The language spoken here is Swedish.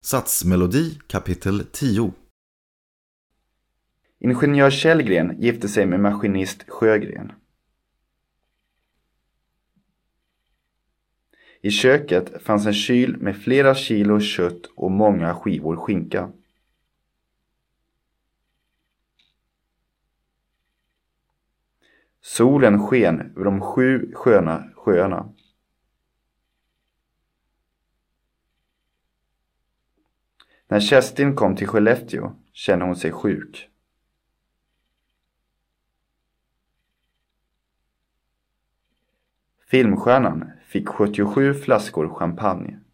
Satsmelodi kapitel 10. Ingenjör Källgren gifte sig med maskinist Sjögren. I köket fanns en kyl med flera kilo kött och många skivor skinka. Solen sken över de 7 sköna sjöarna. När Kerstin kom till Skellefteå kände hon sig sjuk. Filmstjärnan fick 77 flaskor champagne.